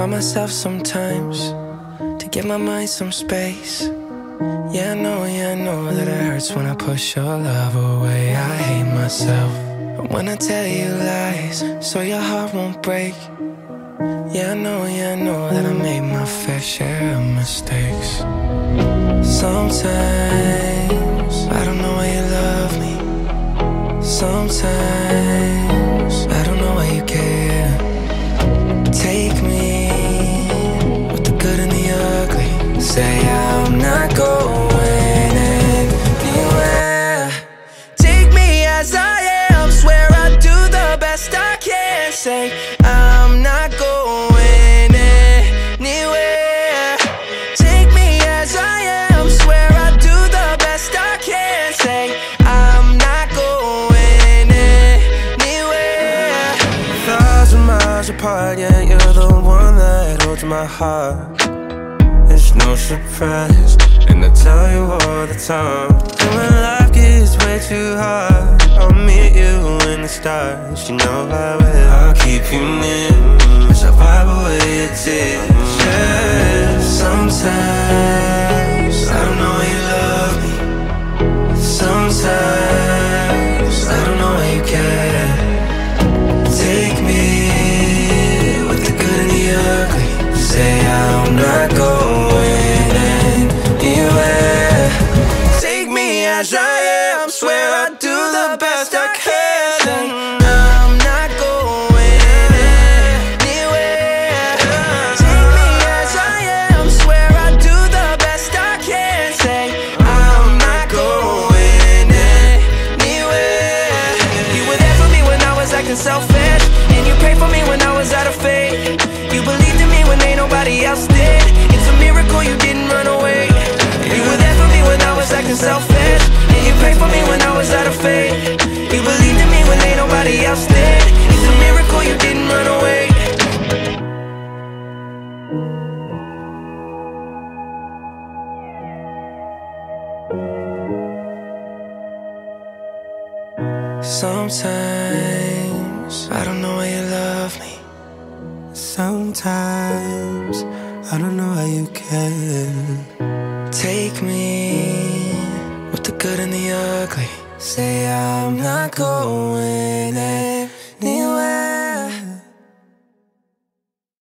by myself sometimes to give my mind some space. Yeah, I know that it hurts when I push your love away. I hate myself when I tell you lies so your heart won't break. Yeah, I know that I made my fair share of mistakes. Sometimes I don't know why you love me. Sometimes I don't know why you care. Take me with the good and the ugly. Say I'm not going anywhere. Take me as I am. Swear I do the best I can. Say I'm not going anywhere. Take me as I am. Swear I do the best I can. Say I'm not going anywhere. 1,000 miles apart, yeah, you're the one that holds my heart. It's no surprise, and I tell you all the time. And when life gets way too hard, I'll meet you in the stars. You know I will. I'll keep you near as I wipe away your tears. Yeah. Sometimes I don't know why you love me. Sometimes I don't know why you care. Take me with the good and the ugly. Say I'm not going anywhere. Take me as I am. Swear I do the best I can. I'm not going anywhere. Take me as I am. Swear I do the best I can. Say I'm not going anywhere. You were there for me when I was acting selfish, and you prayed for me when I was out of faith. You believed in me when ain't nobody else did. It's a miracle you didn't run away. You were there for me when I was acting selfish, and you prayed for me when I was out of faith. You believed in me when ain't nobody else did. It's a miracle you didn't run away. Sometimes I don't know why you love me. Sometimes I don't know how you can. Take me with the good and the ugly. Say I'm not going anywhere.